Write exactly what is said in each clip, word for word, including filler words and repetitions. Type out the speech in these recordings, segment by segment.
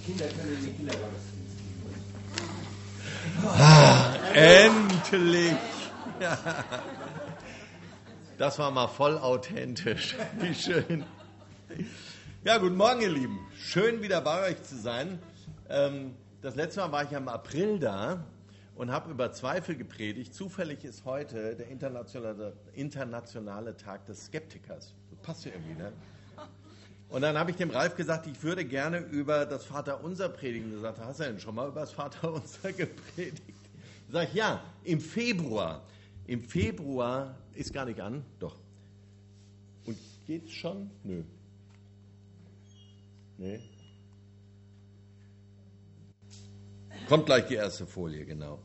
Kinder können in den Kindergottesdienst gehen. Ah, endlich! Ja. Das war mal voll authentisch. Wie schön. Ja, guten Morgen, ihr Lieben. Schön, wieder bei euch zu sein. Das letzte Mal war ich im April da und habe über Zweifel gepredigt. Zufällig ist heute der internationale, internationale Tag des Skeptikers. Das passt ja irgendwie, ne? Und dann habe ich dem Ralf gesagt, ich würde gerne über das Vaterunser predigen. Er sagte, hast du denn schon mal über das Vaterunser gepredigt? Sag ich, ja, im Februar. Im Februar ist gar nicht an, doch. Und geht's schon? Nö. Nee. Kommt gleich die erste Folie, genau.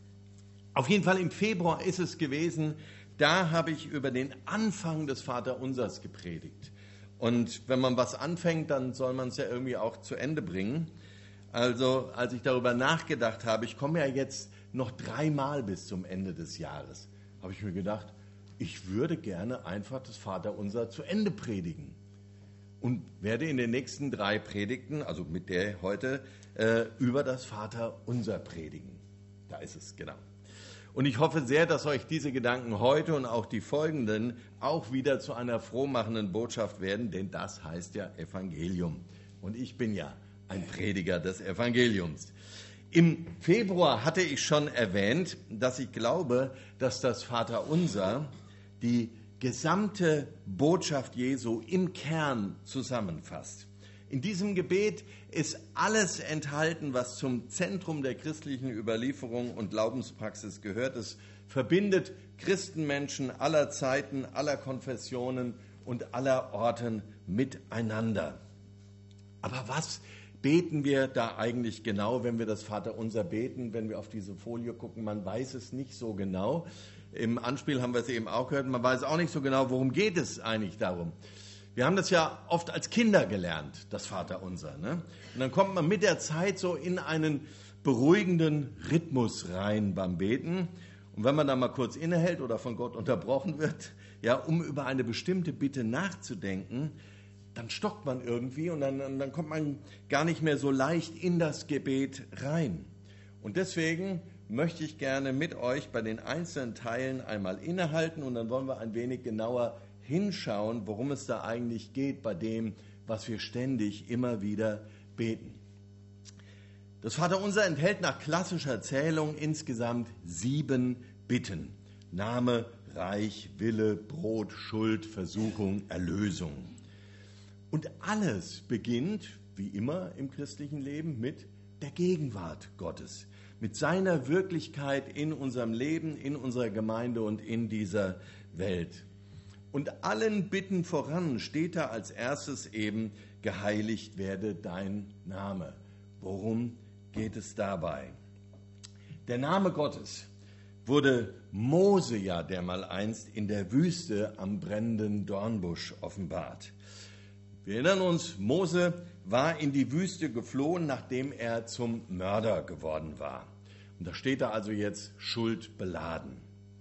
Auf jeden Fall im Februar ist es gewesen, da habe ich über den Anfang des Vaterunsers gepredigt. Und wenn man was anfängt, dann soll man es ja irgendwie auch zu Ende bringen. Also als ich darüber nachgedacht habe, ich komme ja jetzt noch dreimal bis zum Ende des Jahres, habe ich mir gedacht, ich würde gerne einfach das Vaterunser zu Ende predigen. Und werde in den nächsten drei Predigten, also mit der heute, äh, über das Vaterunser predigen. Da ist es, genau. Und ich hoffe sehr, dass euch diese Gedanken heute und auch die folgenden auch wieder zu einer frohmachenden Botschaft werden, denn das heißt ja Evangelium. Und ich bin ja ein Prediger des Evangeliums. Im Februar hatte ich schon erwähnt, dass ich glaube, dass das Vaterunser die gesamte Botschaft Jesu im Kern zusammenfasst. In diesem Gebet ist alles enthalten, was zum Zentrum der christlichen Überlieferung und Glaubenspraxis gehört. Es verbindet Christenmenschen aller Zeiten, aller Konfessionen und aller Orten miteinander. Aber was beten wir da eigentlich genau, wenn wir das Vaterunser beten, wenn wir auf diese Folie gucken? Man weiß es nicht so genau. Im Anspiel haben wir es eben auch gehört, man weiß auch nicht so genau, worum geht es eigentlich darum. Wir haben das ja oft als Kinder gelernt, das Vaterunser, ne? Und dann kommt man mit der Zeit so in einen beruhigenden Rhythmus rein beim Beten. Und wenn man da mal kurz innehält oder von Gott unterbrochen wird, ja, um über eine bestimmte Bitte nachzudenken, dann stockt man irgendwie und dann, dann kommt man gar nicht mehr so leicht in das Gebet rein. Und deswegen möchte ich gerne mit euch bei den einzelnen Teilen einmal innehalten und dann wollen wir ein wenig genauer hinschauen, worum es da eigentlich geht bei dem, was wir ständig immer wieder beten. Das Vaterunser enthält nach klassischer Zählung insgesamt sieben Bitten. Name, Reich, Wille, Brot, Schuld, Versuchung, Erlösung. Und alles beginnt, wie immer im christlichen Leben, mit der Gegenwart Gottes, mit seiner Wirklichkeit in unserem Leben, in unserer Gemeinde und in dieser Welt. Und allen Bitten voran steht da als erstes eben, geheiligt werde dein Name. Worum geht es dabei? Der Name Gottes wurde Mose ja dermaleinst in der Wüste am brennenden Dornbusch offenbart. Wir erinnern uns, Mose war in die Wüste geflohen, nachdem er zum Mörder geworden war. Und da steht da also jetzt schuldbeladen.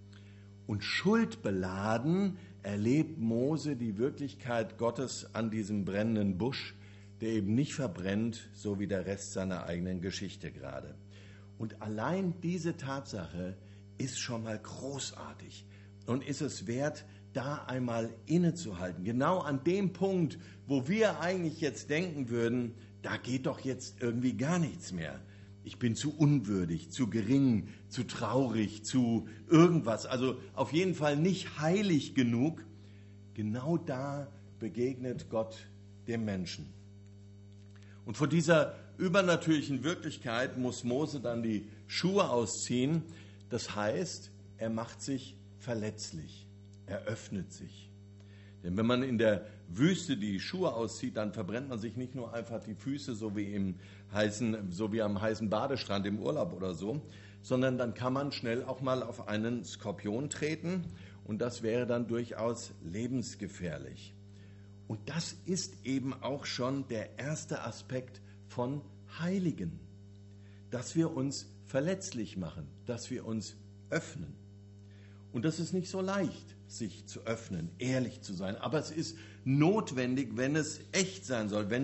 Und schuldbeladen erlebt Mose die Wirklichkeit Gottes an diesem brennenden Busch, der eben nicht verbrennt, so wie der Rest seiner eigenen Geschichte gerade. Und allein diese Tatsache ist schon mal großartig und ist es wert, da einmal innezuhalten. Genau an dem Punkt, wo wir eigentlich jetzt denken würden, da geht doch jetzt irgendwie gar nichts mehr. Ich bin zu unwürdig, zu gering, zu traurig, zu irgendwas. Also auf jeden Fall nicht heilig genug. Genau da begegnet Gott dem Menschen. Und vor dieser übernatürlichen Wirklichkeit muss Mose dann die Schuhe ausziehen. Das heißt, er macht sich verletzlich, er öffnet sich. Denn wenn man in der Wüste die Schuhe auszieht, dann verbrennt man sich nicht nur einfach die Füße, so wie, im heißen, so wie am heißen Badestrand im Urlaub oder so, sondern dann kann man schnell auch mal auf einen Skorpion treten und das wäre dann durchaus lebensgefährlich. Und das ist eben auch schon der erste Aspekt von Heiligen, dass wir uns verletzlich machen, dass wir uns öffnen. Und das ist nicht so leicht, sich zu öffnen, ehrlich zu sein, aber es ist notwendig, wenn es echt sein soll, wenn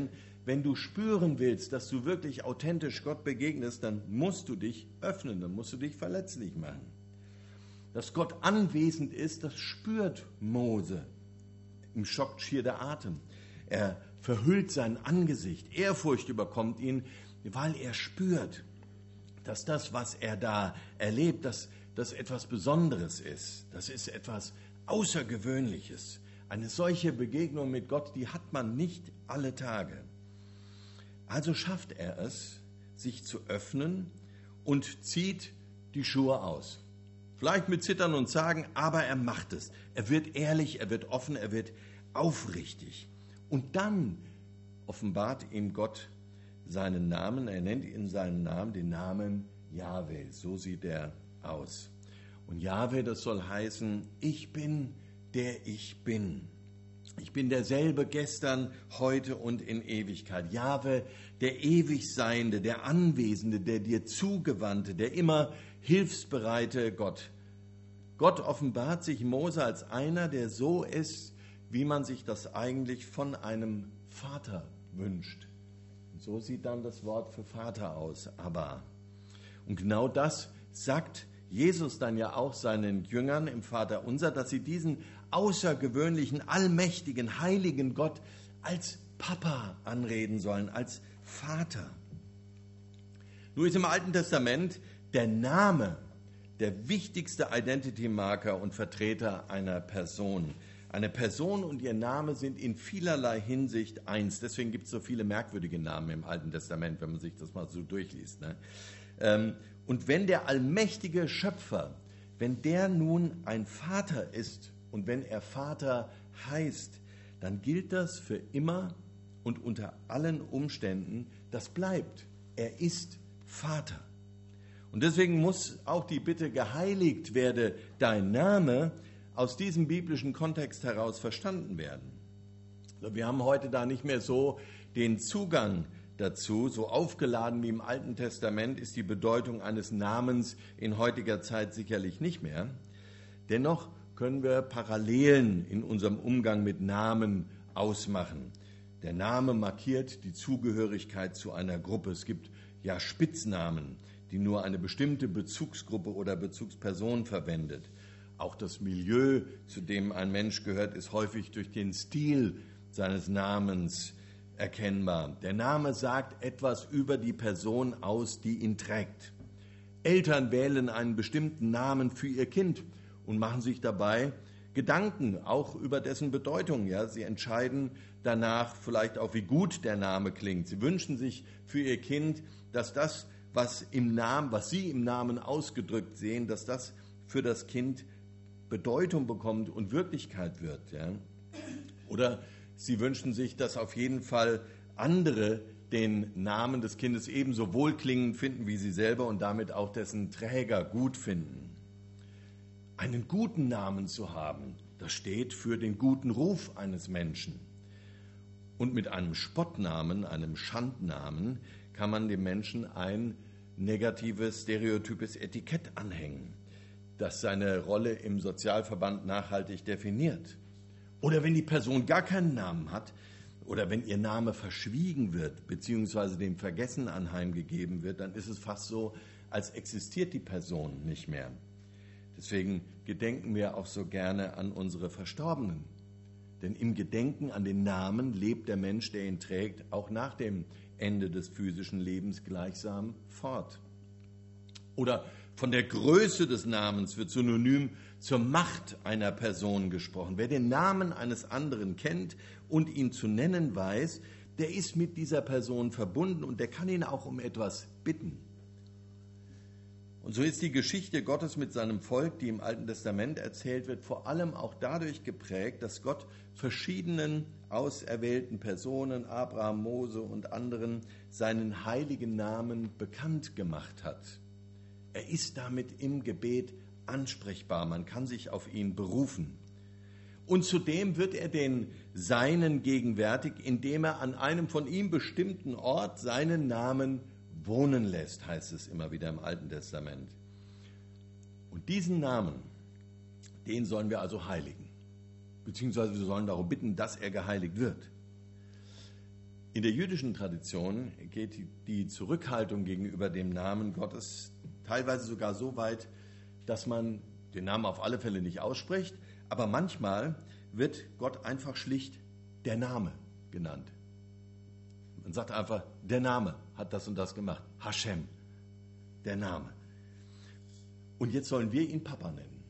wenn du spüren willst, dass du wirklich authentisch Gott begegnest, dann musst du dich öffnen, dann musst du dich verletzlich machen. Dass Gott anwesend ist, das spürt Mose. Ihm schockt schier der Atem. Er verhüllt sein Angesicht. Ehrfurcht überkommt ihn, weil er spürt, dass das, was er da erlebt, dass das etwas Besonderes ist. Das ist etwas Außergewöhnliches. Eine solche Begegnung mit Gott, die hat man nicht alle Tage. Also schafft er es, sich zu öffnen und zieht die Schuhe aus. Vielleicht mit Zittern und Zagen, aber er macht es. Er wird ehrlich, er wird offen, er wird aufrichtig. Und dann offenbart ihm Gott seinen Namen. Er nennt ihn seinen Namen, den Namen Jahwe. So sieht er aus. Und Jahwe, das soll heißen, ich bin, der ich bin. Ich bin derselbe gestern, heute und in Ewigkeit. Jahwe, der Ewigseiende, der Anwesende, der dir Zugewandte, der immer hilfsbereite Gott. Gott offenbart sich Mose als einer, der so ist, wie man sich das eigentlich von einem Vater wünscht. Und so sieht dann das Wort für Vater aus, Abba. Und genau das sagt Jesus dann ja auch seinen Jüngern im Vaterunser, dass sie diesen außergewöhnlichen, allmächtigen, heiligen Gott als Papa anreden sollen, als Vater. Nur ist im Alten Testament der Name der wichtigste Identity-Marker und Vertreter einer Person. Eine Person und ihr Name sind in vielerlei Hinsicht eins. Deswegen gibt es so viele merkwürdige Namen im Alten Testament, wenn man sich das mal so durchliest. Ne? Ähm, und wenn der allmächtige Schöpfer, wenn der nun ein Vater ist und wenn er Vater heißt, dann gilt das für immer und unter allen Umständen, das bleibt. Er ist Vater. Und deswegen muss auch die Bitte, geheiligt werde dein Name, aus diesem biblischen Kontext heraus verstanden werden. Wir haben heute da nicht mehr so den Zugang dazu. So aufgeladen wie im Alten Testament ist die Bedeutung eines Namens in heutiger Zeit sicherlich nicht mehr. Dennoch können wir Parallelen in unserem Umgang mit Namen ausmachen. Der Name markiert die Zugehörigkeit zu einer Gruppe. Es gibt ja Spitznamen, die nur eine bestimmte Bezugsgruppe oder Bezugsperson verwendet. Auch das Milieu, zu dem ein Mensch gehört, ist häufig durch den Stil seines Namens erkennbar. Der Name sagt etwas über die Person aus, die ihn trägt. Eltern wählen einen bestimmten Namen für ihr Kind und machen sich dabei Gedanken, auch über dessen Bedeutung. Ja, sie entscheiden danach vielleicht auch, wie gut der Name klingt. Sie wünschen sich für ihr Kind, dass das, was im Namen, was sie im Namen ausgedrückt sehen, dass das für das Kind Bedeutung bekommt und Wirklichkeit wird. Ja? Oder sie wünschen sich, dass auf jeden Fall andere den Namen des Kindes ebenso wohlklingend finden wie sie selber und damit auch dessen Träger gut finden. Einen guten Namen zu haben, das steht für den guten Ruf eines Menschen. Und mit einem Spottnamen, einem Schandnamen, kann man dem Menschen ein negatives, stereotypes Etikett anhängen, das seine Rolle im Sozialverband nachhaltig definiert. Oder wenn die Person gar keinen Namen hat oder wenn ihr Name verschwiegen wird bzw. dem Vergessen anheimgegeben wird, dann ist es fast so, als existiert die Person nicht mehr. Deswegen gedenken wir auch so gerne an unsere Verstorbenen. Denn im Gedenken an den Namen lebt der Mensch, der ihn trägt, auch nach dem Ende des physischen Lebens gleichsam fort. Oder von der Größe des Namens wird synonym zur Macht einer Person gesprochen. Wer den Namen eines anderen kennt und ihn zu nennen weiß, der ist mit dieser Person verbunden und der kann ihn auch um etwas bitten. Und so ist die Geschichte Gottes mit seinem Volk, die im Alten Testament erzählt wird, vor allem auch dadurch geprägt, dass Gott verschiedenen auserwählten Personen, Abraham, Mose und anderen, seinen heiligen Namen bekannt gemacht hat. Er ist damit im Gebet ansprechbar, man kann sich auf ihn berufen. Und zudem wird er den Seinen gegenwärtig, indem er an einem von ihm bestimmten Ort seinen Namen wohnen lässt, heißt es immer wieder im Alten Testament. Und diesen Namen, den sollen wir also heiligen, beziehungsweise wir sollen darum bitten, dass er geheiligt wird. In der jüdischen Tradition geht die Zurückhaltung gegenüber dem Namen Gottes teilweise sogar so weit, dass man den Namen auf alle Fälle nicht ausspricht, aber manchmal wird Gott einfach schlicht der Name genannt. Man sagt einfach, der Name hat das und das gemacht. Hashem, der Name. Und jetzt sollen wir ihn Papa nennen.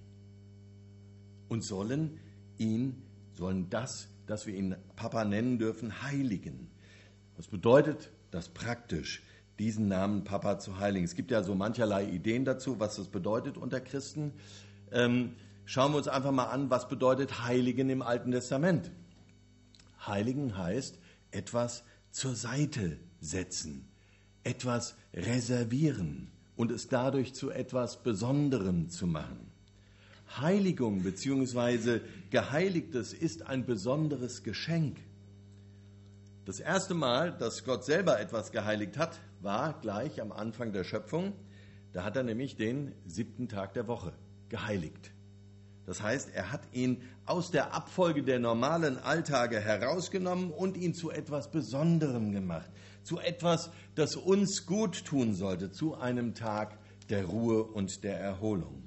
Und sollen ihn, sollen das, dass wir ihn Papa nennen dürfen, heiligen. Was bedeutet das praktisch, diesen Namen Papa zu heiligen? Es gibt ja so mancherlei Ideen dazu, was das bedeutet unter Christen. Ähm, schauen wir uns einfach mal an, was bedeutet Heiligen im Alten Testament. Heiligen heißt etwas zur Seite setzen, etwas reservieren und es dadurch zu etwas Besonderem zu machen. Heiligung bzw. Geheiligtes ist ein besonderes Geschenk. Das erste Mal, dass Gott selber etwas geheiligt hat, war gleich am Anfang der Schöpfung. Da hat er nämlich den siebten Tag der Woche geheiligt. Das heißt, er hat ihn aus der Abfolge der normalen Alltage herausgenommen und ihn zu etwas Besonderem gemacht, zu etwas, das uns gut tun sollte, zu einem Tag der Ruhe und der Erholung.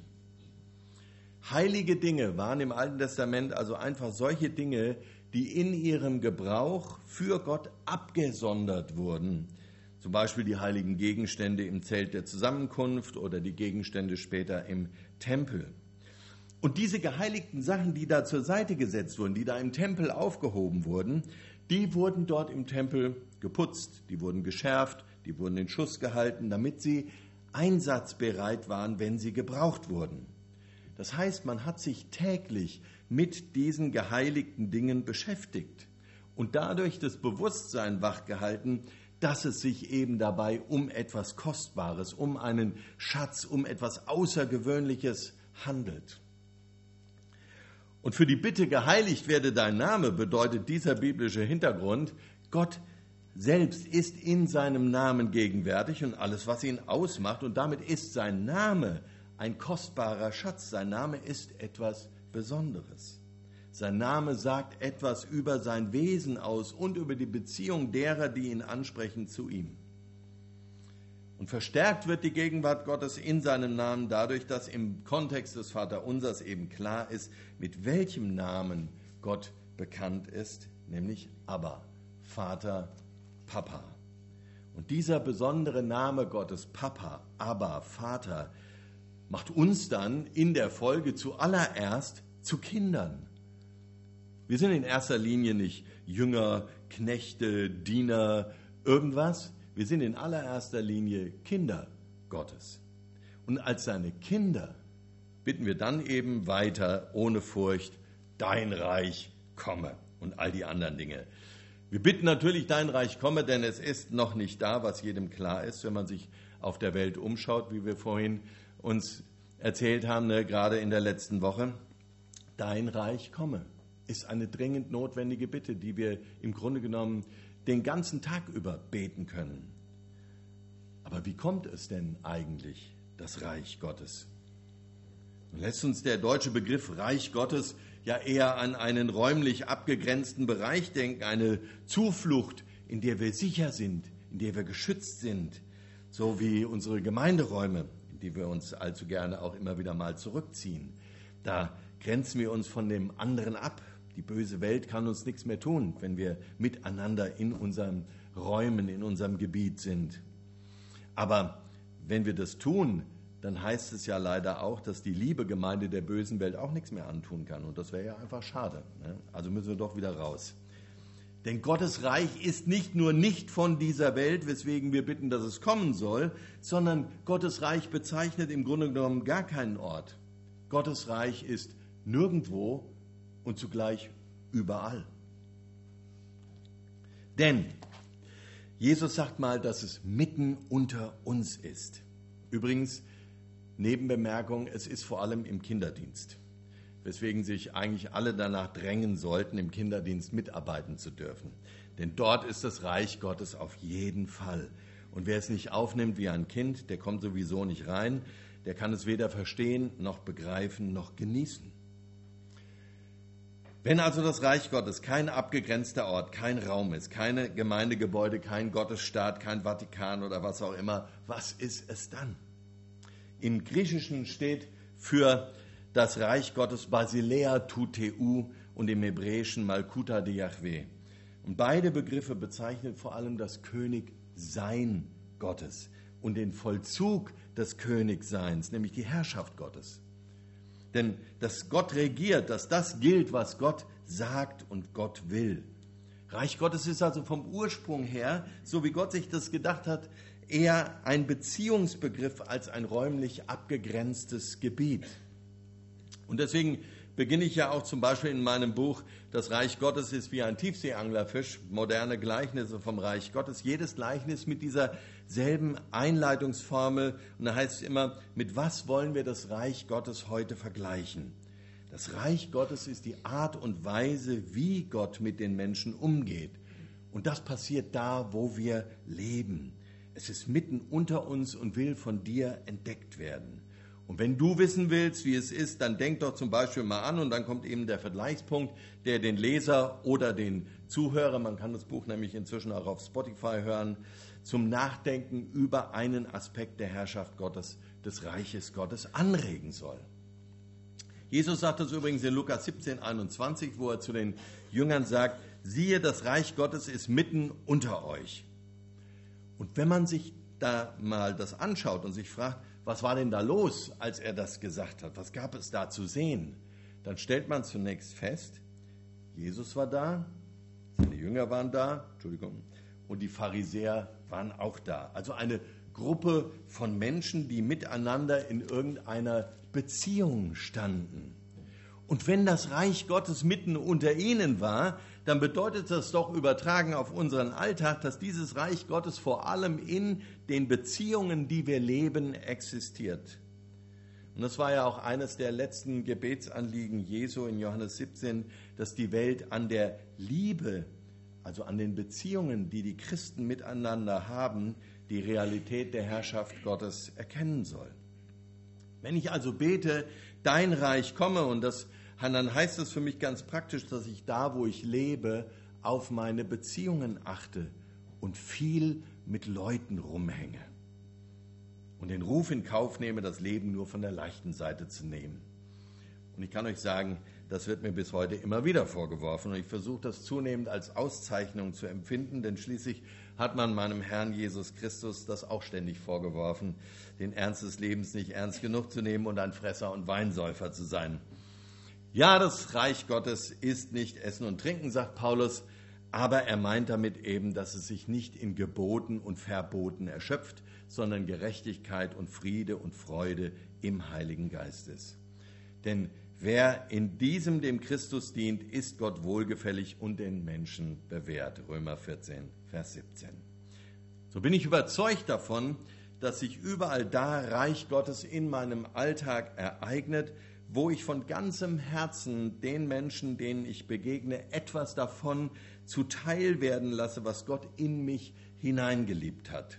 Heilige Dinge waren im Alten Testament also einfach solche Dinge, die in ihrem Gebrauch für Gott abgesondert wurden. Zum Beispiel die heiligen Gegenstände im Zelt der Zusammenkunft oder die Gegenstände später im Tempel. Und diese geheiligten Sachen, die da zur Seite gesetzt wurden, die da im Tempel aufgehoben wurden, die wurden dort im Tempel geputzt, die wurden geschärft, die wurden in Schuss gehalten, damit sie einsatzbereit waren, wenn sie gebraucht wurden. Das heißt, man hat sich täglich mit diesen geheiligten Dingen beschäftigt und dadurch das Bewusstsein wachgehalten, dass es sich eben dabei um etwas Kostbares, um einen Schatz, um etwas Außergewöhnliches handelt. Und für die Bitte, geheiligt werde dein Name, bedeutet dieser biblische Hintergrund, Gott selbst ist in seinem Namen gegenwärtig und alles, was ihn ausmacht. Und damit ist sein Name ein kostbarer Schatz. Sein Name ist etwas Besonderes. Sein Name sagt etwas über sein Wesen aus und über die Beziehung derer, die ihn ansprechen, zu ihm. Und verstärkt wird die Gegenwart Gottes in seinem Namen dadurch, dass im Kontext des Vaterunsers eben klar ist, mit welchem Namen Gott bekannt ist, nämlich Abba, Vater, Papa. Und dieser besondere Name Gottes, Papa, Abba, Vater, macht uns dann in der Folge zuallererst zu Kindern. Wir sind in erster Linie nicht Jünger, Knechte, Diener, irgendwas. Wir sind in allererster Linie Kinder Gottes. Und als seine Kinder bitten wir dann eben weiter ohne Furcht, dein Reich komme und all die anderen Dinge. Wir bitten natürlich, dein Reich komme, denn es ist noch nicht da, was jedem klar ist, wenn man sich auf der Welt umschaut, wie wir vorhin uns erzählt haben, ne, gerade in der letzten Woche. Dein Reich komme ist eine dringend notwendige Bitte, die wir im Grunde genommen den ganzen Tag über beten können. Aber wie kommt es denn eigentlich, das Reich Gottes? Nun lässt uns der deutsche Begriff Reich Gottes ja eher an einen räumlich abgegrenzten Bereich denken, eine Zuflucht, in der wir sicher sind, in der wir geschützt sind, so wie unsere Gemeinderäume, in die wir uns allzu gerne auch immer wieder mal zurückziehen. Da grenzen wir uns von dem anderen ab. Die böse Welt kann uns nichts mehr tun, wenn wir miteinander in unseren Räumen, in unserem Gebiet sind. Aber wenn wir das tun, dann heißt es ja leider auch, dass die liebe Gemeinde der bösen Welt auch nichts mehr antun kann. Und das wäre ja einfach schade. Ne? Also müssen wir doch wieder raus. Denn Gottes Reich ist nicht nur nicht von dieser Welt, weswegen wir bitten, dass es kommen soll, sondern Gottes Reich bezeichnet im Grunde genommen gar keinen Ort. Gottes Reich ist nirgendwo und zugleich überall. Denn Jesus sagt mal, dass es mitten unter uns ist. Übrigens, Nebenbemerkung, es ist vor allem im Kinderdienst, weswegen sich eigentlich alle danach drängen sollten, im Kinderdienst mitarbeiten zu dürfen. Denn dort ist das Reich Gottes auf jeden Fall. Und wer es nicht aufnimmt wie ein Kind, der kommt sowieso nicht rein, der kann es weder verstehen, noch begreifen, noch genießen. Wenn also das Reich Gottes kein abgegrenzter Ort, kein Raum ist, keine Gemeindegebäude, kein Gottesstaat, kein Vatikan oder was auch immer, was ist es dann? Im Griechischen steht für das Reich Gottes Basileia tu Theou und im Hebräischen Malkuta de Yahweh. Und beide Begriffe bezeichnen vor allem das Königsein Gottes und den Vollzug des Königseins, nämlich die Herrschaft Gottes. Denn dass Gott regiert, dass das gilt, was Gott sagt und Gott will. Reich Gottes ist also vom Ursprung her, so wie Gott sich das gedacht hat, eher ein Beziehungsbegriff als ein räumlich abgegrenztes Gebiet. Und deswegen beginne ich ja auch zum Beispiel in meinem Buch, das Reich Gottes ist wie ein Tiefseeanglerfisch, moderne Gleichnisse vom Reich Gottes, jedes Gleichnis mit dieser selben Einleitungsformel. Und da heißt es immer, mit was wollen wir das Reich Gottes heute vergleichen? Das Reich Gottes ist die Art und Weise, wie Gott mit den Menschen umgeht. Und das passiert da, wo wir leben. Es ist mitten unter uns und will von dir entdeckt werden. Und wenn du wissen willst, wie es ist, dann denk doch zum Beispiel mal an und dann kommt eben der Vergleichspunkt, der den Leser oder den Zuhörer, man kann das Buch nämlich inzwischen auch auf Spotify hören, zum Nachdenken über einen Aspekt der Herrschaft Gottes, des Reiches Gottes anregen soll. Jesus sagt das übrigens in Lukas siebzehn, einundzwanzig, wo er zu den Jüngern sagt, siehe, das Reich Gottes ist mitten unter euch. Und wenn man sich da mal das anschaut und sich fragt, was war denn da los, als er das gesagt hat? Was gab es da zu sehen? Dann stellt man zunächst fest, Jesus war da, seine Jünger waren da, Entschuldigung, und die Pharisäer waren auch da. Also eine Gruppe von Menschen, die miteinander in irgendeiner Beziehung standen. Und wenn das Reich Gottes mitten unter ihnen war, dann bedeutet das doch übertragen auf unseren Alltag, dass dieses Reich Gottes vor allem in den Beziehungen, die wir leben, existiert. Und das war ja auch eines der letzten Gebetsanliegen Jesu in Johannes siebzehn, dass die Welt an der Liebe, also an den Beziehungen, die die Christen miteinander haben, die Realität der Herrschaft Gottes erkennen soll. Wenn ich also bete, dein Reich komme, und das, dann heißt das für mich ganz praktisch, dass ich da, wo ich lebe, auf meine Beziehungen achte und viel mit Leuten rumhänge. Und den Ruf in Kauf nehme, das Leben nur von der leichten Seite zu nehmen. Und ich kann euch sagen, das wird mir bis heute immer wieder vorgeworfen. Und ich versuche das zunehmend als Auszeichnung zu empfinden, denn schließlich hat man meinem Herrn Jesus Christus das auch ständig vorgeworfen, den Ernst des Lebens nicht ernst genug zu nehmen und ein Fresser und Weinsäufer zu sein. Ja, das Reich Gottes ist nicht Essen und Trinken, sagt Paulus, aber er meint damit eben, dass es sich nicht in Geboten und Verboten erschöpft, sondern Gerechtigkeit und Friede und Freude im Heiligen Geist ist. Denn wer in diesem dem Christus dient, ist Gott wohlgefällig und den Menschen bewährt. Römer vierzehn, Vers siebzehn. So bin ich überzeugt davon, dass sich überall da Reich Gottes in meinem Alltag ereignet, wo ich von ganzem Herzen den Menschen, denen ich begegne, etwas davon zuteil werden lasse, was Gott in mich hineingeliebt hat.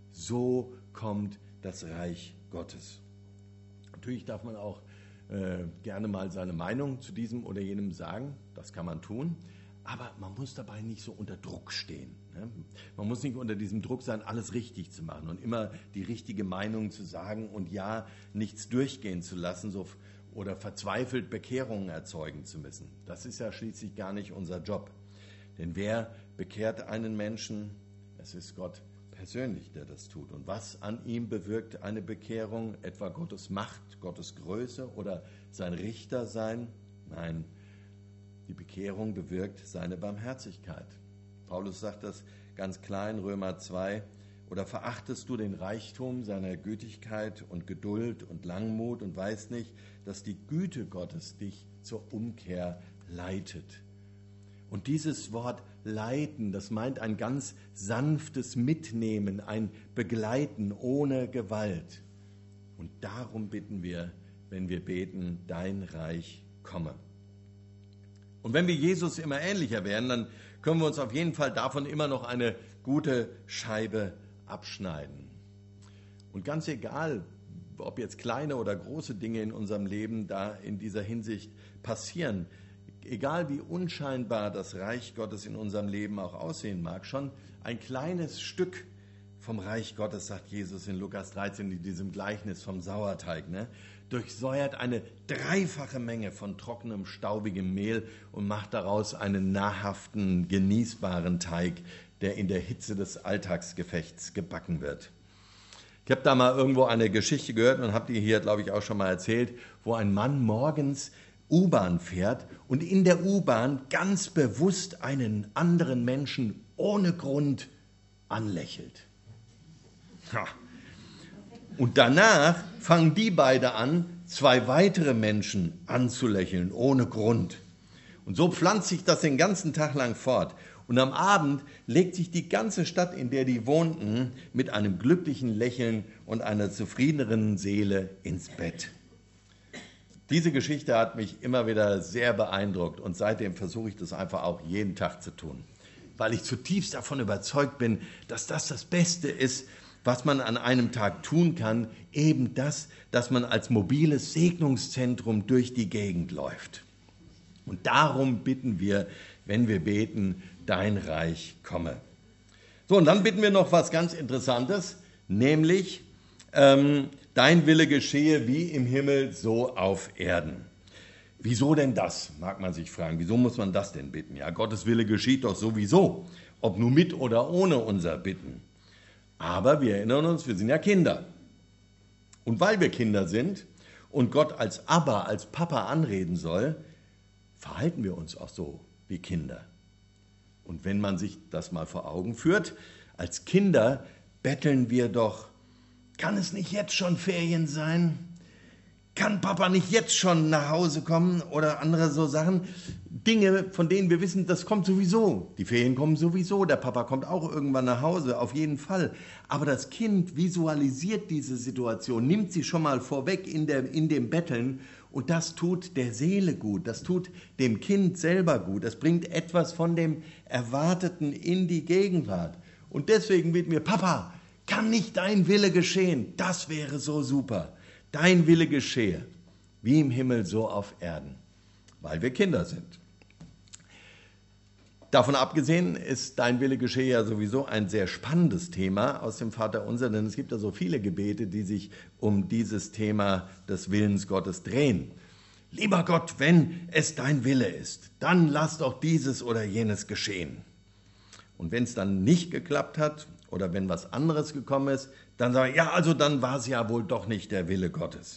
So kommt das Reich Gottes. Natürlich darf man auch äh, gerne mal seine Meinung zu diesem oder jenem sagen, das kann man tun, aber man muss dabei nicht so unter Druck stehen. Ne? Man muss nicht unter diesem Druck sein, alles richtig zu machen und immer die richtige Meinung zu sagen und ja, nichts durchgehen zu lassen, so oder verzweifelt Bekehrungen erzeugen zu müssen. Das ist ja schließlich gar nicht unser Job. Denn wer bekehrt einen Menschen? Es ist Gott persönlich, der das tut. Und was an ihm bewirkt eine Bekehrung? Etwa Gottes Macht, Gottes Größe oder sein Richter sein? Nein, die Bekehrung bewirkt seine Barmherzigkeit. Paulus sagt das ganz klein, Römer zwei, oder verachtest du den Reichtum seiner Gütigkeit und Geduld und Langmut und weißt nicht, dass die Güte Gottes dich zur Umkehr leitet? Und dieses Wort leiten, das meint ein ganz sanftes Mitnehmen, ein Begleiten ohne Gewalt. Und darum bitten wir, wenn wir beten, dein Reich komme. Und wenn wir Jesus immer ähnlicher werden, dann können wir uns auf jeden Fall davon immer noch eine gute Scheibe abschneiden. Und ganz egal, ob jetzt kleine oder große Dinge in unserem Leben da in dieser Hinsicht passieren, egal wie unscheinbar das Reich Gottes in unserem Leben auch aussehen mag, schon ein kleines Stück vom Reich Gottes, sagt Jesus in Lukas dreizehn, in diesem Gleichnis vom Sauerteig, ne, durchsäuert eine dreifache Menge von trockenem, staubigem Mehl und macht daraus einen nahrhaften, genießbaren Teig, der in der Hitze des Alltagsgefechts gebacken wird. Ich habe da mal irgendwo eine Geschichte gehört und habe die hier, glaube ich, auch schon mal erzählt, wo ein Mann morgens U-Bahn fährt und in der U-Bahn ganz bewusst einen anderen Menschen ohne Grund anlächelt. Ja. Und danach fangen die beide an, zwei weitere Menschen anzulächeln, ohne Grund. Und so pflanzt sich das den ganzen Tag lang fort. Und am Abend legt sich die ganze Stadt, in der die wohnten, mit einem glücklichen Lächeln und einer zufriedeneren Seele ins Bett. Diese Geschichte hat mich immer wieder sehr beeindruckt und seitdem versuche ich das einfach auch jeden Tag zu tun, weil ich zutiefst davon überzeugt bin, dass das das Beste ist, was man an einem Tag tun kann, eben das, dass man als mobiles Segnungszentrum durch die Gegend läuft. Und darum bitten wir, wenn wir beten, dein Reich komme. So, und dann bitten wir noch was ganz Interessantes, nämlich ähm, dein Wille geschehe wie im Himmel, so auf Erden. Wieso denn das, mag man sich fragen. Wieso muss man das denn bitten? Ja, Gottes Wille geschieht doch sowieso, ob nur mit oder ohne unser Bitten. Aber wir erinnern uns, wir sind ja Kinder. Und weil wir Kinder sind und Gott als Abba, als Papa anreden soll, verhalten wir uns auch so wie Kinder. Und wenn man sich das mal vor Augen führt, als Kinder betteln wir doch, kann es nicht jetzt schon Ferien sein? Kann Papa nicht jetzt schon nach Hause kommen? Oder andere so Sachen. Dinge, von denen wir wissen, das kommt sowieso. Die Ferien kommen sowieso, der Papa kommt auch irgendwann nach Hause, auf jeden Fall. Aber das Kind visualisiert diese Situation, nimmt sie schon mal vorweg in, der, in dem Betteln und das tut der Seele gut, das tut dem Kind selber gut. Das bringt etwas von dem Erwarteten in die Gegenwart. Und deswegen bitten wir, Papa, kann nicht dein Wille geschehen? Das wäre so super. Dein Wille geschehe, wie im Himmel, so auf Erden, weil wir Kinder sind. Davon abgesehen ist dein Wille geschehe ja sowieso ein sehr spannendes Thema aus dem Vaterunser, denn es gibt ja so viele Gebete, die sich um dieses Thema des Willens Gottes drehen. Lieber Gott, wenn es dein Wille ist, dann lass doch dieses oder jenes geschehen. Und wenn es dann nicht geklappt hat oder wenn was anderes gekommen ist, dann sagen wir, ja, also dann war es ja wohl doch nicht der Wille Gottes.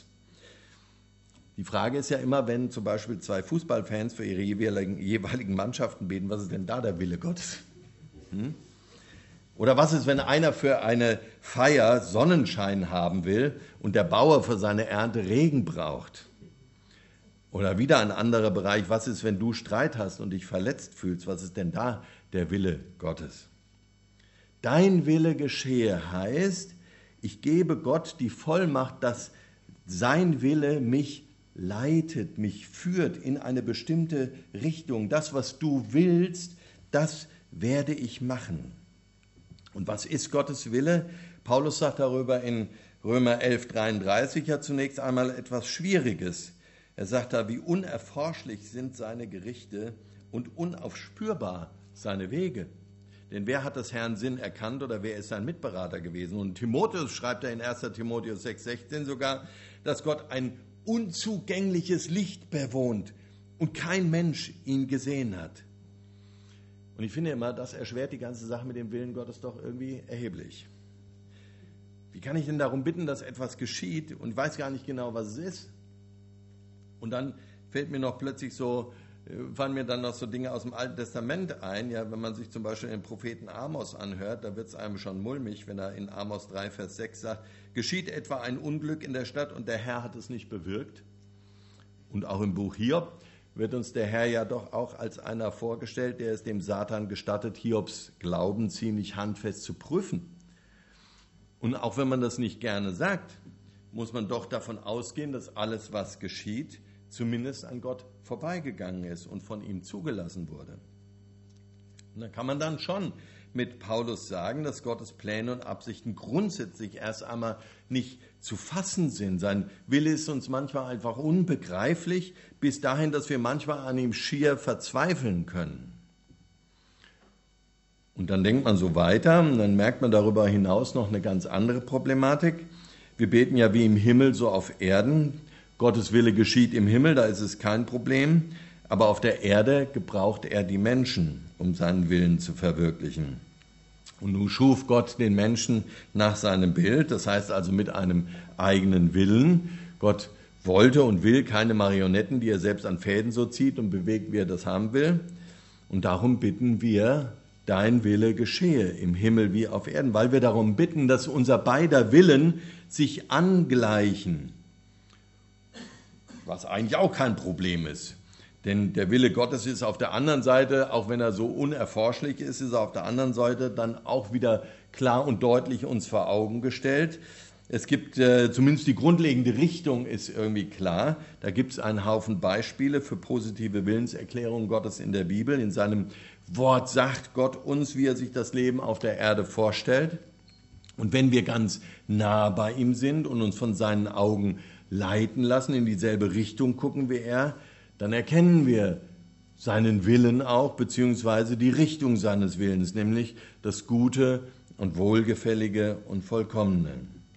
Die Frage ist ja immer, wenn zum Beispiel zwei Fußballfans für ihre jeweiligen, jeweiligen Mannschaften beten, was ist denn da der Wille Gottes? Hm? Oder was ist, wenn einer für eine Feier Sonnenschein haben will und der Bauer für seine Ernte Regen braucht? Oder wieder ein anderer Bereich, was ist, wenn du Streit hast und dich verletzt fühlst? Was ist denn da der Wille Gottes? Dein Wille geschehe heißt, ich gebe Gott die Vollmacht, dass sein Wille mich leitet, mich führt in eine bestimmte Richtung. Das, was du willst, das werde ich machen. Und was ist Gottes Wille? Paulus sagt darüber in Römer elf dreiunddreißig ja zunächst einmal etwas Schwieriges. Er sagt da, wie unerforschlich sind seine Gerichte und unaufspürbar seine Wege. Denn wer hat des Herrn Sinn erkannt oder wer ist sein Mitberater gewesen? Und Timotheus schreibt er in erster Timotheus sechs sechzehn sogar, dass Gott ein unzugängliches Licht bewohnt und kein Mensch ihn gesehen hat. Und ich finde immer, das erschwert die ganze Sache mit dem Willen Gottes doch irgendwie erheblich. Wie kann ich denn darum bitten, dass etwas geschieht und ich weiß gar nicht genau, was es ist? Und dann fällt mir noch plötzlich so, fallen mir dann noch so Dinge aus dem Alten Testament ein. Ja, wenn man sich zum Beispiel den Propheten Amos anhört, da wird es einem schon mulmig, wenn er in Amos drei, Vers sechs sagt, geschieht etwa ein Unglück in der Stadt und der Herr hat es nicht bewirkt. Und auch im Buch Hiob wird uns der Herr ja doch auch als einer vorgestellt, der es dem Satan gestattet, Hiobs Glauben ziemlich handfest zu prüfen. Und auch wenn man das nicht gerne sagt, muss man doch davon ausgehen, dass alles, was geschieht, zumindest an Gott vorbeigegangen ist und von ihm zugelassen wurde. Und da kann man dann schon mit Paulus sagen, dass Gottes Pläne und Absichten grundsätzlich erst einmal nicht zu fassen sind. Sein Wille ist uns manchmal einfach unbegreiflich, bis dahin, dass wir manchmal an ihm schier verzweifeln können. Und dann denkt man so weiter und dann merkt man darüber hinaus noch eine ganz andere Problematik. Wir beten ja wie im Himmel, so auf Erden. Gottes Wille geschieht im Himmel, da ist es kein Problem. Aber auf der Erde gebraucht er die Menschen, um seinen Willen zu verwirklichen. Und nun schuf Gott den Menschen nach seinem Bild, das heißt also mit einem eigenen Willen. Gott wollte und will keine Marionetten, die er selbst an Fäden so zieht und bewegt, wie er das haben will. Und darum bitten wir, dein Wille geschehe im Himmel wie auf Erden, weil wir darum bitten, dass unser beider Willen sich angleichen, was eigentlich auch kein Problem ist. Denn der Wille Gottes ist auf der anderen Seite, auch wenn er so unerforschlich ist, ist er auf der anderen Seite dann auch wieder klar und deutlich uns vor Augen gestellt. Es gibt äh, zumindest die grundlegende Richtung ist irgendwie klar. Da gibt es einen Haufen Beispiele für positive Willenserklärungen Gottes in der Bibel. In seinem Wort sagt Gott uns, wie er sich das Leben auf der Erde vorstellt. Und wenn wir ganz nah bei ihm sind und uns von seinen Augen leiten lassen, in dieselbe Richtung gucken wie er, dann erkennen wir seinen Willen auch, beziehungsweise die Richtung seines Willens, nämlich das Gute und Wohlgefällige und Vollkommene.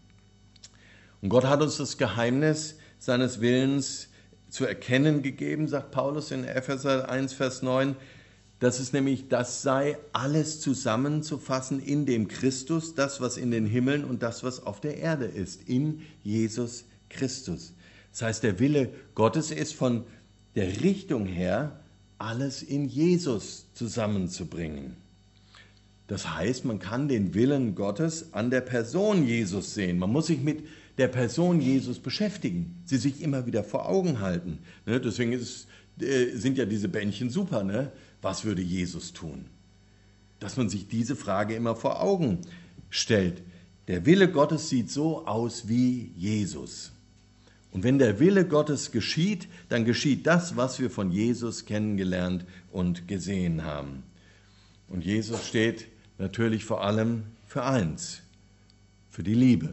Und Gott hat uns das Geheimnis seines Willens zu erkennen gegeben, sagt Paulus in Epheser eins, Vers neun, dass es nämlich das sei, alles zusammenzufassen in dem Christus, das, was in den Himmeln und das, was auf der Erde ist, in Jesus Christus. Das heißt, der Wille Gottes ist von der Richtung her, alles in Jesus zusammenzubringen. Das heißt, man kann den Willen Gottes an der Person Jesus sehen. Man muss sich mit der Person Jesus beschäftigen, sie sich immer wieder vor Augen halten. Ne? Deswegen ist, äh, sind ja diese Bändchen super. Ne? Was würde Jesus tun? Dass man sich diese Frage immer vor Augen stellt. Der Wille Gottes sieht so aus wie Jesus. Und wenn der Wille Gottes geschieht, dann geschieht das, was wir von Jesus kennengelernt und gesehen haben. Und Jesus steht natürlich vor allem für eins, für die Liebe.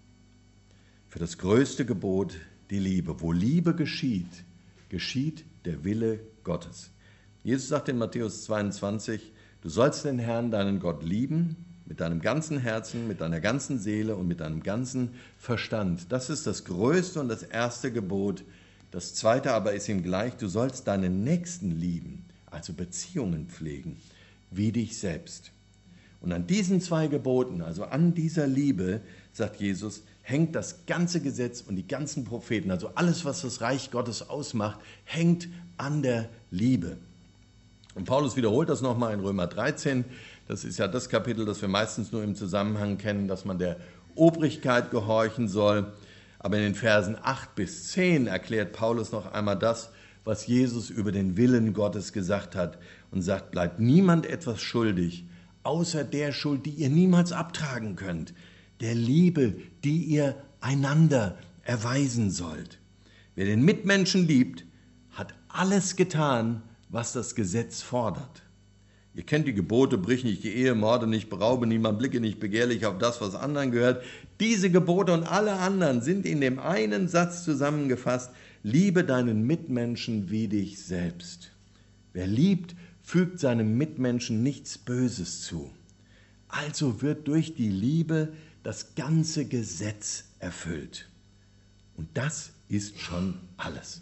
Für das größte Gebot, die Liebe. Wo Liebe geschieht, geschieht der Wille Gottes. Jesus sagt in Matthäus zweiundzwanzig, du sollst den Herrn, deinen Gott, lieben, mit deinem ganzen Herzen, mit deiner ganzen Seele und mit deinem ganzen Verstand. Das ist das größte und das erste Gebot. Das zweite aber ist ihm gleich, du sollst deinen Nächsten lieben, also Beziehungen pflegen, wie dich selbst. Und an diesen zwei Geboten, also an dieser Liebe, sagt Jesus, hängt das ganze Gesetz und die ganzen Propheten, also alles, was das Reich Gottes ausmacht, hängt an der Liebe. Und Paulus wiederholt das nochmal in Römer dreizehn. Das ist ja das Kapitel, das wir meistens nur im Zusammenhang kennen, dass man der Obrigkeit gehorchen soll. Aber in den Versen acht bis zehn erklärt Paulus noch einmal das, was Jesus über den Willen Gottes gesagt hat und sagt, bleibt niemand etwas schuldig, außer der Schuld, die ihr niemals abtragen könnt, der Liebe, die ihr einander erweisen sollt. Wer den Mitmenschen liebt, hat alles getan, was das Gesetz fordert. Ihr kennt die Gebote, brich nicht die Ehe, morde nicht, beraube niemand, blicke nicht begehrlich auf das, was anderen gehört. Diese Gebote und alle anderen sind in dem einen Satz zusammengefasst, liebe deinen Mitmenschen wie dich selbst. Wer liebt, fügt seinem Mitmenschen nichts Böses zu. Also wird durch die Liebe das ganze Gesetz erfüllt. Und das ist schon alles.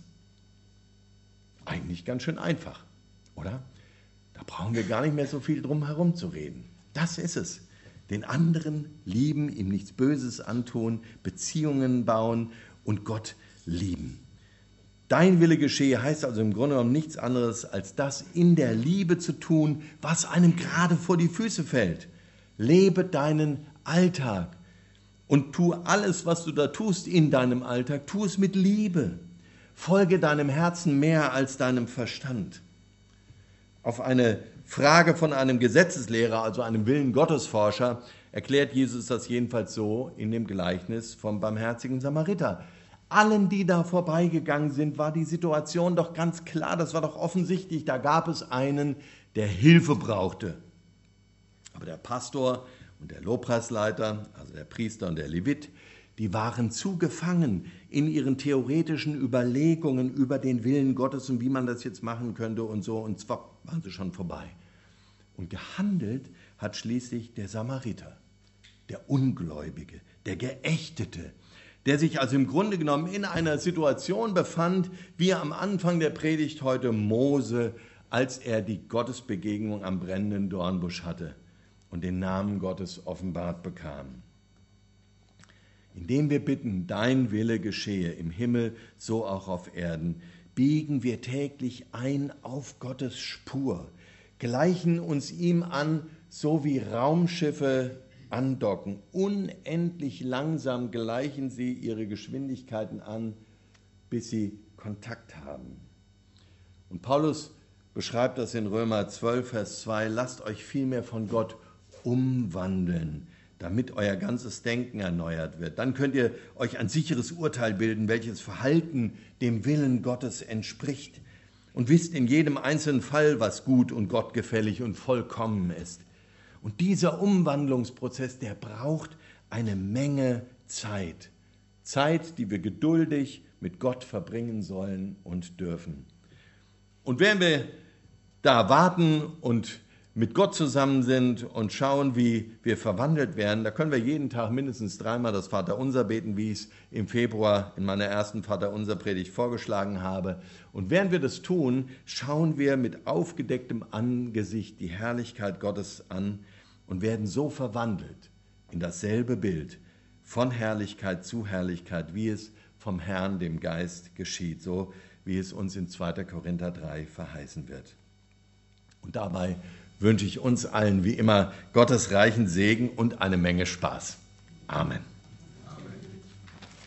Eigentlich ganz schön einfach, oder? Da brauchen wir gar nicht mehr so viel drum herum zu reden. Das ist es. Den anderen lieben, ihm nichts Böses antun, Beziehungen bauen und Gott lieben. Dein Wille geschehe heißt also im Grunde genommen nichts anderes, als das in der Liebe zu tun, was einem gerade vor die Füße fällt. Lebe deinen Alltag und tu alles, was du da tust in deinem Alltag, tu es mit Liebe. Folge deinem Herzen mehr als deinem Verstand. Auf eine Frage von einem Gesetzeslehrer, also einem Willen-Gottes-Forscher, erklärt Jesus das jedenfalls so in dem Gleichnis vom barmherzigen Samariter. Allen, die da vorbeigegangen sind, war die Situation doch ganz klar, das war doch offensichtlich, da gab es einen, der Hilfe brauchte. Aber der Pastor und der Lobpreisleiter, also der Priester und der Levit, die waren zu gefangen in ihren theoretischen Überlegungen über den Willen Gottes und wie man das jetzt machen könnte und so. Und zwar waren sie schon vorbei. Und gehandelt hat schließlich der Samariter, der Ungläubige, der Geächtete, der sich also im Grunde genommen in einer Situation befand, wie am Anfang der Predigt heute Mose, als er die Gottesbegegnung am brennenden Dornbusch hatte und den Namen Gottes offenbart bekam. Indem wir bitten, dein Wille geschehe im Himmel, so auch auf Erden, biegen wir täglich ein auf Gottes Spur, gleichen uns ihm an, so wie Raumschiffe andocken. Unendlich langsam gleichen sie ihre Geschwindigkeiten an, bis sie Kontakt haben. Und Paulus beschreibt das in Römer zwölf, Vers zwei, lasst euch vielmehr von Gott umwandeln, damit euer ganzes Denken erneuert wird. Dann könnt ihr euch ein sicheres Urteil bilden, welches Verhalten dem Willen Gottes entspricht. Und wisst in jedem einzelnen Fall, was gut und gottgefällig und vollkommen ist. Und dieser Umwandlungsprozess, der braucht eine Menge Zeit. Zeit, die wir geduldig mit Gott verbringen sollen und dürfen. Und während wir da warten und mit Gott zusammen sind und schauen, wie wir verwandelt werden, da können wir jeden Tag mindestens dreimal das Vaterunser beten, wie ich es im Februar in meiner ersten Vaterunser-Predigt vorgeschlagen habe. Und während wir das tun, schauen wir mit aufgedecktem Angesicht die Herrlichkeit Gottes an und werden so verwandelt in dasselbe Bild von Herrlichkeit zu Herrlichkeit, wie es vom Herrn, dem Geist, geschieht, so wie es uns in zweiter Korinther drei verheißen wird. Und dabei wünsche ich uns allen wie immer Gottes reichen Segen und eine Menge Spaß. Amen.